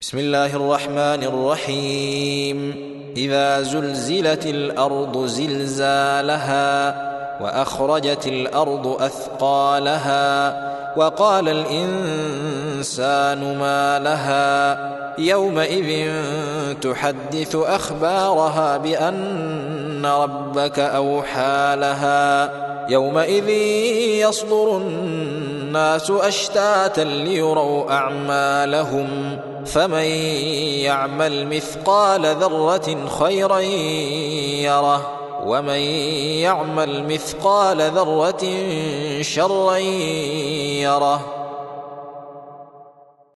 بسم الله الرحمن الرحيم. إذا زلزلت الأرض زلزالها وأخرجت الأرض أثقالها وقال الإنسان ما لها يومئذ تحدث أخبارها بأن ربك أوحى لها يومئذ يصدر الناس أشتاتا ليروا أعمالهم فمن يعمل مثقال ذرة خيرا يره ومن يعمل مثقال ذرة شرا يره.